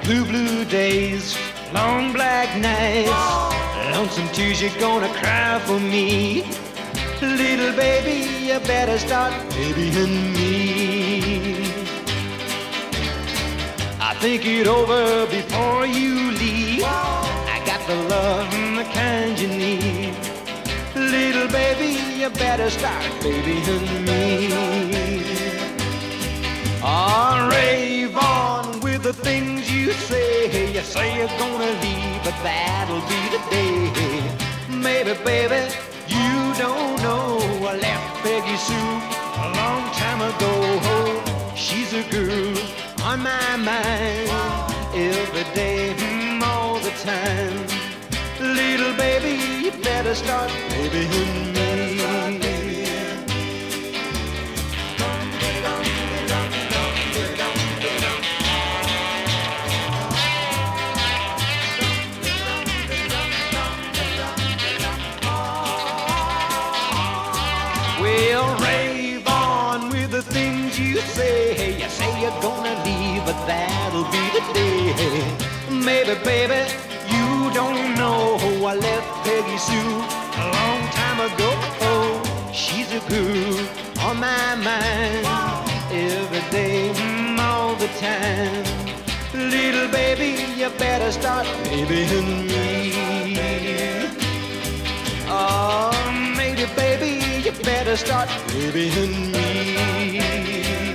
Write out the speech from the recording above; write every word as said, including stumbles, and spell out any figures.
Blue, blue days, long black nights, lonesome tears, you're gonna cry for me. Little baby, you better start babying me. I think it over before you leave. I got the love and the kind you need. Little baby, you better start babying me. Oh, rave on with the things you say. You say you're gonna leave, but that'll be the day. Maybe, baby, you don't know I left Peggy Sue a long time ago. She's a girl on my mind every day, mm, all the time. Little baby, you better start babying me. Well, rave on with the things you say. You say you're gonna leave, but that'll be the day. Maybe, baby, you don't know I left Peggy Sue a long time ago. Oh, she's a girl on my mind every day, mm, all the time. Little baby, you better start babying me. Oh, maybe, baby, you better start babying me.